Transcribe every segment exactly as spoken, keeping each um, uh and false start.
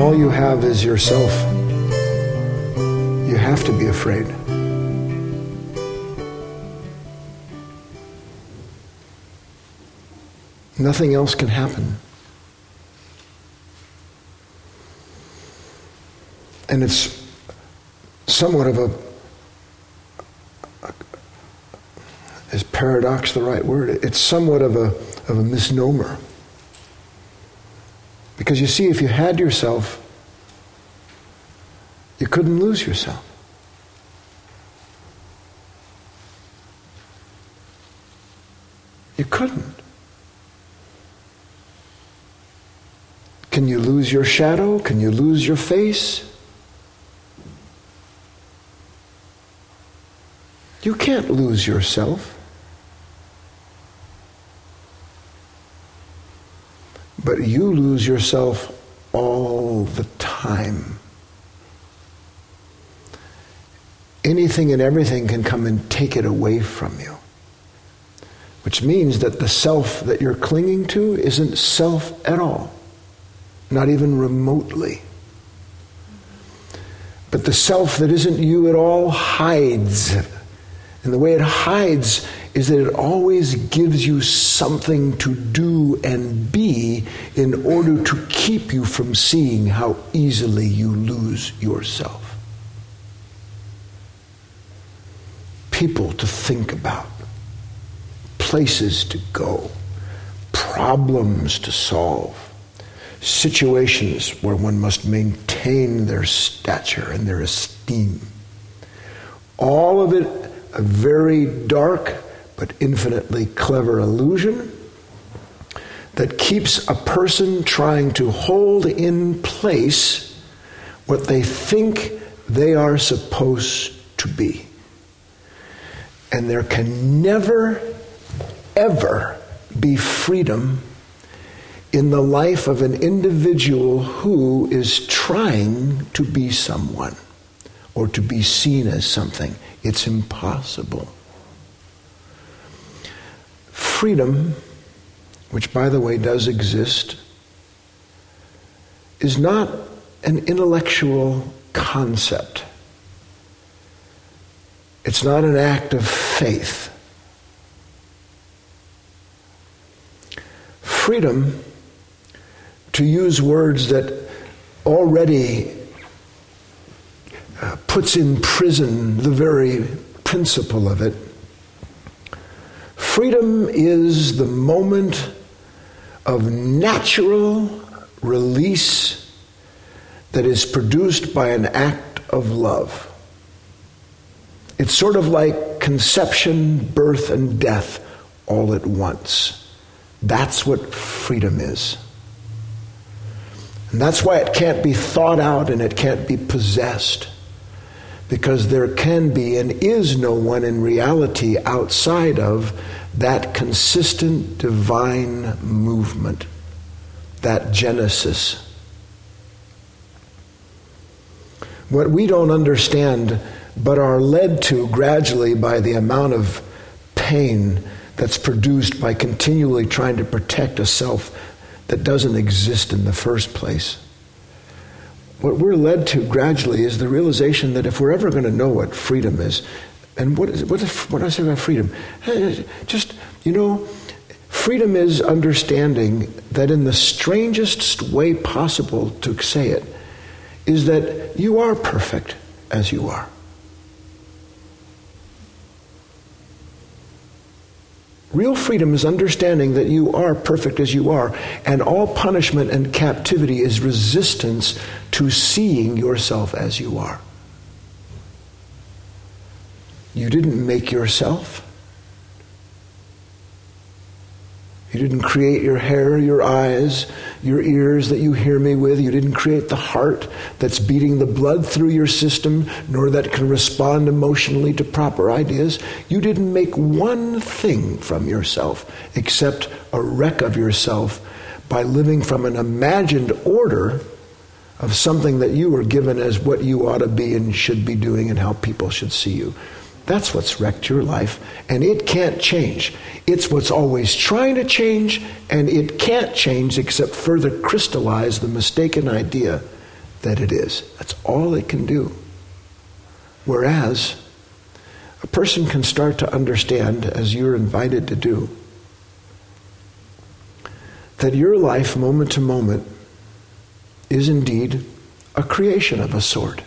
all you have is yourself, you have to be afraid. Nothing else can happen. And it's somewhat of a, a is paradox the right word? It's somewhat of a of a misnomer. Because you see, if you had yourself, you couldn't lose yourself. You couldn't. Can you lose your shadow? Can you lose your face? You can't lose yourself. But you lose yourself all the time. Anything and everything can come and take it away from you. Which means that the self that you're clinging to isn't self at all. Not even remotely. But the self that isn't you at all hides. And the way it hides is that it always gives you something to do and be in order to keep you from seeing how easily you lose yourself. People to think about, places to go, problems to solve, situations where one must maintain their stature and their esteem. All of it a very dark but infinitely clever illusion that keeps a person trying to hold in place what they think they are supposed to be. And there can never, ever be freedom in the life of an individual who is trying to be someone or to be seen as something. It's impossible. Freedom, which by the way does exist, is not an intellectual concept. It's not an act of faith. Freedom, to use words that already uh, puts in prison the very principle of it, freedom is the moment of natural release that is produced by an act of love. It's sort of like conception, birth, and death all at once. That's what freedom is. And that's why it can't be thought out and it can't be possessed. Because there can be and is no one in reality outside of that consistent divine movement, that genesis. What we don't understand but are led to gradually by the amount of pain that's produced by continually trying to protect a self that doesn't exist in the first place. What we're led to gradually is the realization that if we're ever going to know what freedom is, and what is what, is, what do I say about freedom? Just, you know, freedom is understanding that in the strangest way possible to say it, is that you are perfect as you are. Real freedom is understanding that you are perfect as you are, and all punishment and captivity is resistance to seeing yourself as you are. You didn't make yourself. You didn't create your hair, your eyes, your ears that you hear me with. You didn't create the heart that's beating the blood through your system, nor that can respond emotionally to proper ideas. You didn't make one thing from yourself except a wreck of yourself by living from an imagined order of something that you were given as what you ought to be and should be doing and how people should see you. That's what's wrecked your life, and it can't change. It's what's always trying to change, and it can't change except further crystallize the mistaken idea that it is. That's all it can do. Whereas a person can start to understand, as you're invited to do, that your life, moment to moment, is indeed a creation of a sort.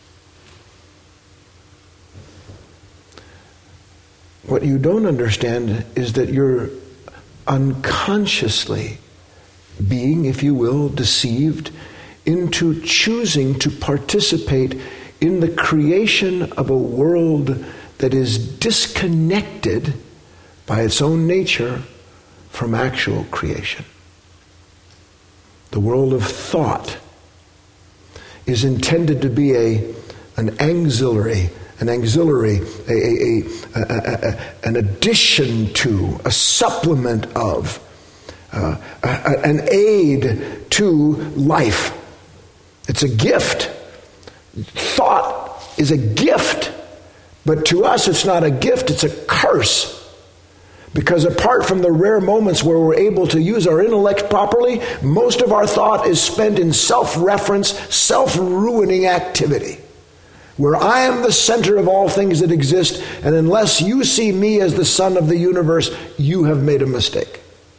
What you don't understand is that you're unconsciously being, if you will, deceived into choosing to participate in the creation of a world that is disconnected by its own nature from actual creation. The world of thought is intended to be a an auxiliary, an auxiliary, a, a, a, a, a, an addition to, a supplement of, uh, a, a, an aid to life. It's a gift. Thought is a gift, but to us it's not a gift, it's a curse. Because apart from the rare moments where we're able to use our intellect properly, most of our thought is spent in self-reference, self-ruining activity, where I am the center of all things that exist, and unless you see me as the son of the universe, you have made a mistake.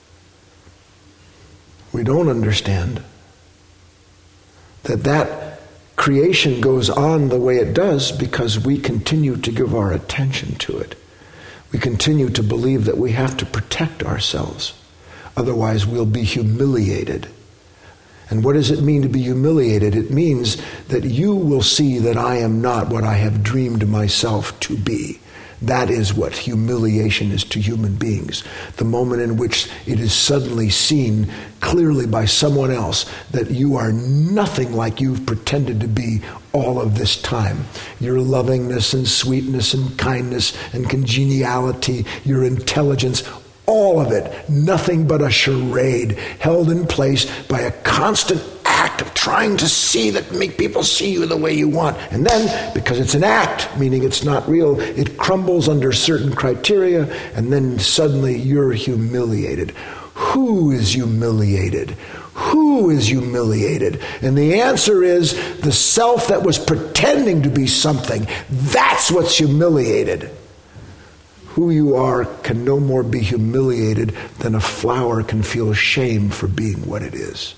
We don't understand that that creation goes on the way it does because we continue to give our attention to it. We continue to believe that we have to protect ourselves. Otherwise, we'll be humiliated. And what does it mean to be humiliated? It means that you will see that I am not what I have dreamed myself to be. That is what humiliation is to human beings. The moment in which it is suddenly seen clearly by someone else that you are nothing like you've pretended to be all of this time. Your lovingness and sweetness and kindness and congeniality, your intelligence, all of it, nothing but a charade held in place by a constant act of trying to see that make people see you the way you want. And then, because it's an act, meaning it's not real, it crumbles under certain criteria, and then suddenly you're humiliated. Who is humiliated? Who is humiliated? And the answer is the self that was pretending to be something. That's what's humiliated. Who you are can no more be humiliated than a flower can feel shame for being what it is.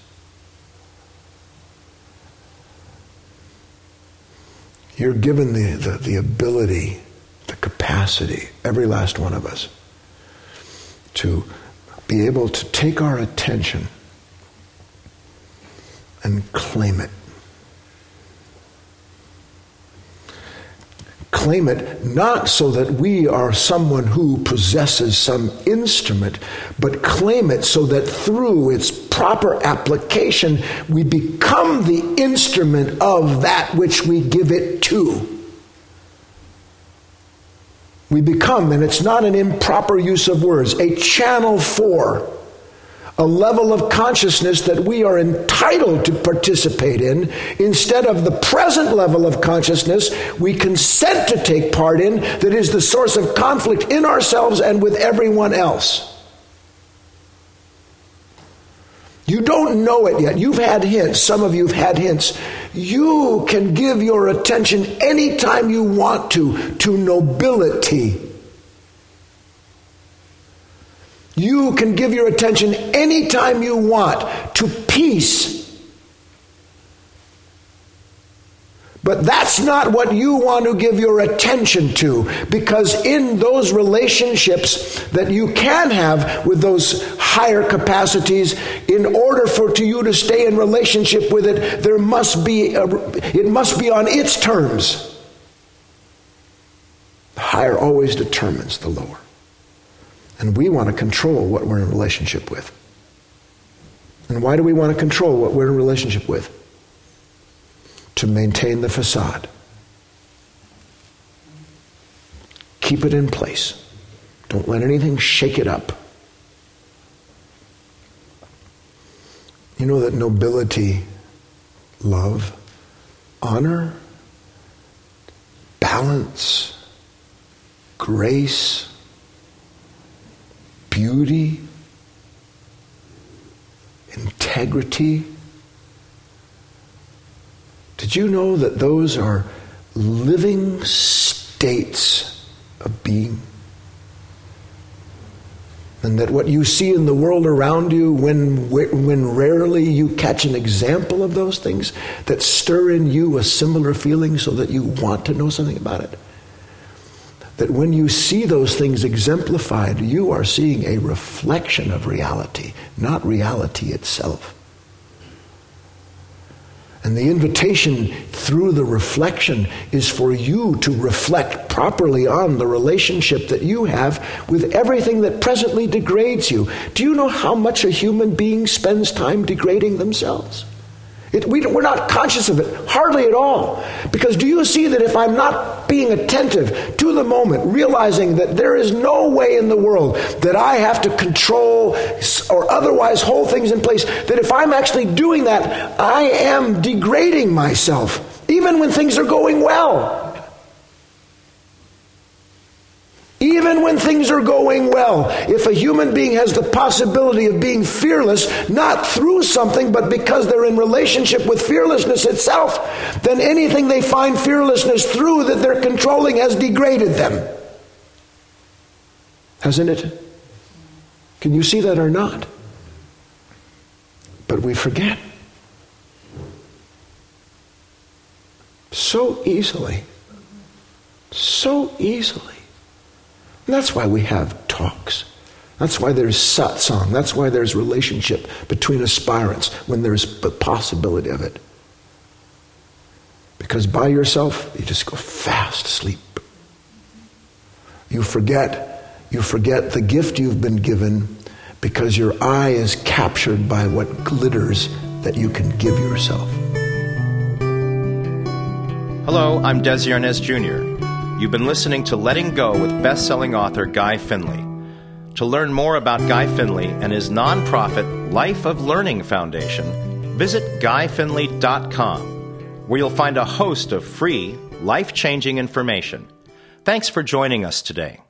You're given the, the, the ability, the capacity, every last one of us, to be able to take our attention and claim it. Claim it not so that we are someone who possesses some instrument, but claim it so that through its proper application, we become the instrument of that which we give it to. We become, and it's not an improper use of words, a channel for a level of consciousness that we are entitled to participate in, instead of the present level of consciousness we consent to take part in, that is the source of conflict in ourselves and with everyone else. You don't know it yet. You've had hints. Some of you have had hints. You can give your attention anytime you want to, to nobility. You can give your attention anytime you want to peace. But that's not what you want to give your attention to, because in those relationships that you can have with those higher capacities, in order for to you to stay in relationship with it, there must be a, it must be on its terms. The higher always determines the lower. And we want to control what we're in relationship with. And why do we want to control what we're in relationship with? To maintain the facade. Keep it in place. Don't let anything shake it up. You know that nobility, love, honor, balance, grace, beauty, integrity, Did you know that those are living states of being? And that what you see in the world around you, when, when rarely you catch an example of those things that stir in you a similar feeling so that you want to know something about it, that when you see those things exemplified, you are seeing a reflection of reality, not reality itself. And the invitation through the reflection is for you to reflect properly on the relationship that you have with everything that presently degrades you. Do you know how much a human being spends time degrading themselves? It, we, we're not conscious of it, hardly at all. Because do you see that if I'm not being attentive to the moment, realizing that there is no way in the world that I have to control or otherwise hold things in place, that if I'm actually doing that, I am degrading myself, even when things are going well. Even when things are going well, if a human being has the possibility of being fearless, not through something, but because they're in relationship with fearlessness itself, then anything they find fearlessness through that they're controlling has degraded them. Hasn't it? Can you see that or not? But we forget. So easily. So easily. And that's why we have talks. That's why there's satsang. That's why there's relationship between aspirants when there's the possibility of it. Because by yourself, you just go fast asleep. You forget, you forget the gift you've been given because your eye is captured by what glitters that you can give yourself. Hello, I'm Desi Arnaz Junior You've been listening to Letting Go with best-selling author Guy Finley. To learn more about Guy Finley and his nonprofit Life of Learning Foundation, visit guy finley dot com, where you'll find a host of free, life-changing information. Thanks for joining us today.